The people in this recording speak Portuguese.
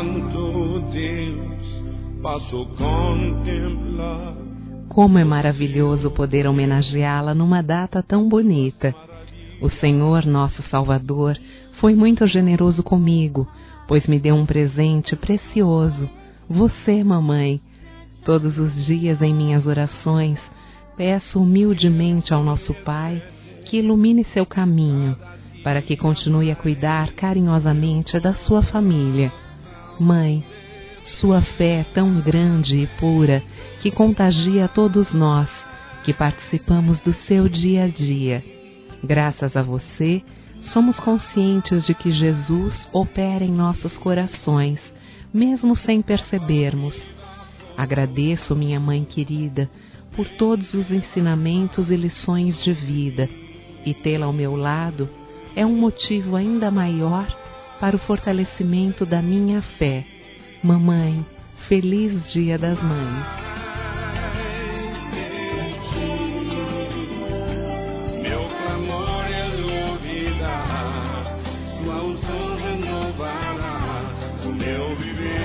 Santo Deus, posso contemplar. Como é maravilhoso poder homenageá-la numa data tão bonita. O Senhor, nosso Salvador, foi muito generoso comigo, pois me deu um presente precioso, você, mamãe. Todos os dias em minhas orações, peço humildemente ao nosso Pai que ilumine seu caminho, para que continue a cuidar carinhosamente da sua família. Mãe, sua fé é tão grande e pura que contagia a todos nós que participamos do seu dia a dia. Graças a você, somos conscientes de que Jesus opera em nossos corações, mesmo sem percebermos. Agradeço, minha mãe querida, por todos os ensinamentos e lições de vida, e tê-la ao meu lado é um motivo ainda maior para o fortalecimento da minha fé. Mamãe, feliz Dia das Mães. Meu clamor ele ouvirá, sua unção renovará o meu viver.